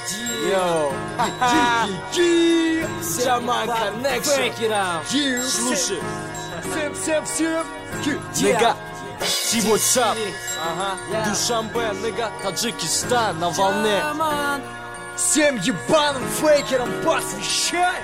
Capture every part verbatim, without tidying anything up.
Йоу, Jaman Connection. Слушай, Всем, всем, всем. Нега, сегодня Душанбе, нега, Таджикистан на волне. Всем ебаным фейкерам посвящай.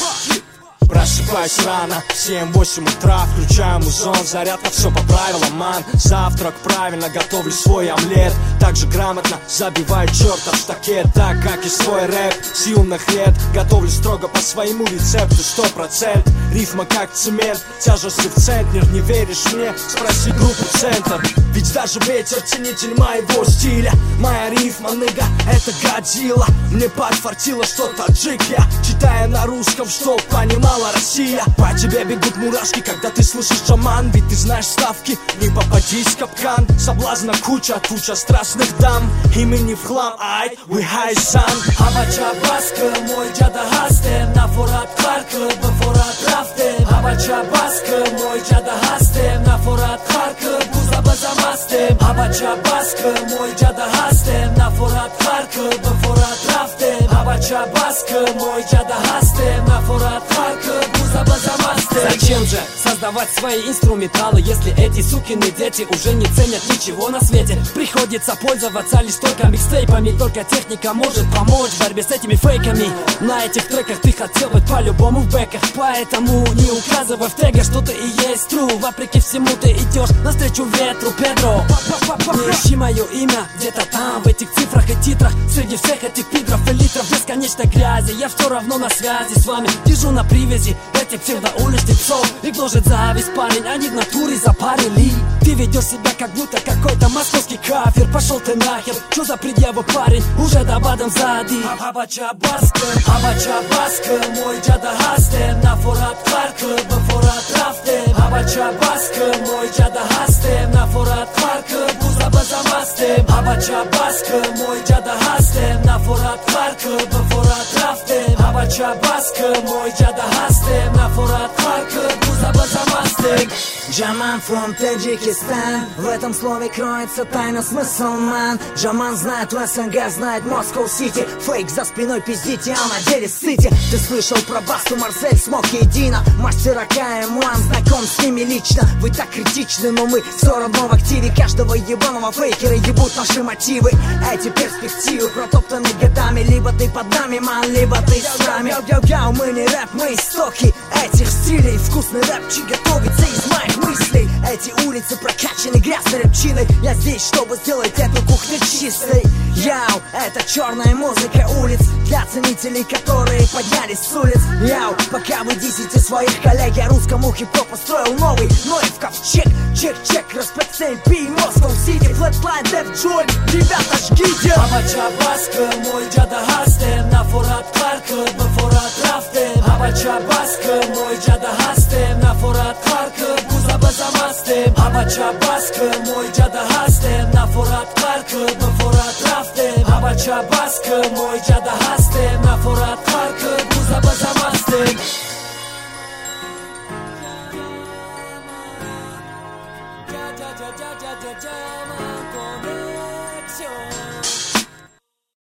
Просыпаюсь рано, в семь-восемь утра, включаю музон, зарядка, все по правилам, ман. Завтрак правильно, готовлю свой омлет, также грамотно забиваю черта в штакет. Так как и свой рэп с юных лет, готовлю строго по своему рецепту, сто процентов. Рифма как цемент, тяжестью в центнер. Не веришь мне? Спроси группу «Центр». Ведь даже ветер ценитель моего стиля. Моя рифма, ныга, это Годзилла. Мне подфартило, что таджик я, читая на русском, что понимала Россия. По тебе бегут мурашки, когда ты слышишь Джаман. Ведь ты знаешь ставки, не попадись в капкан. Соблазна куча, туча страстных дам. Имени в хлам, ай, we high sun. Абача баска, мой джада хастем. На форат харка, бафорат рафтем. Абача баска, мой джада хастем. На форат харка, буза базамастем. Абача баска, мой джада хастем. На форат харка, бафорат рафтем. Абача баска, мой джада хастем. На форат харка, буза базамастем. Зачем же создавать свои инструменталы, если эти сукины дети уже не ценят ничего на свете? Приходится пользоваться лишь только микстейпами. Только техника может помочь в борьбе с этими фейками. На этих треках ты хотел быть по-любому в бэках, поэтому не указывай в тегах, что ты и есть true. Вопреки всему ты идешь навстречу ветру, Педро. Не ищи мое имя где-то там, в этих цифрах и титрах. Среди всех этих пидров и литров бесконечной грязи, я все равно на связи с вами. Держу на привязи этих псевдоуличных псов. Их гложет зависть, парень, они в натуре запарили. Ты ведешь себя как будто какой-то московский кафир. Пошел ты нахер, что за предъяву, парень? Уже до бадом сзади. Абача баска, абача баска, мой джада хастем. На форат харка, бафорат рафтем. Абача баска, мой джада хастем. На форат харка, буза базамастем. Абача баска, мой джада хастем. На форат харка, бафорат рафтем. Абача баска, мой джада хастем. На форат харка, буза базамастем. Jaman from Таджикистан. В этом слове кроется тайна, смысл, ман. Джаман знает в СНГ, знает Москва-Сити. Фейк за спиной пиздите, а на деле сыте. Ты слышал про Басту, Марсель, Смоки и Дина. Мастера КМ-Уан, знаком с ними лично. Вы так критичны, но мы все равно в активе. Каждого ебаного фейкера ебут наши мотивы. Эти перспективы протоптаны годами. Либо ты под нами, ман, либо ты с нами. Йоу-йоу-йоу, мы не рэп, мы истоки этих стилей. Вкусный рэпчик готовится из моих мыслей. Эти улицы прокачаны грязной рэпчиной. Я здесь, чтобы сделать эту кухню чистой. Яу, это черная музыка улиц для ценителей, которые поднялись с улиц. Яу, пока вы десяти своих коллег, я русскому хип-хопу строил новый Ноев ковчег. Чек-чек, респект эм пи, Москва-Сити, Flatline, Def Joy, ребята, жгите. Абача баска, мой джада хастем. На форат харка, бафорат рафтем. Абача баска, мой джада хастем. На форат харка, буза базамастем. Абача баска, мой джада хастем. На форат харка, бафорат рафтем. Абача баска, мой джада хастем.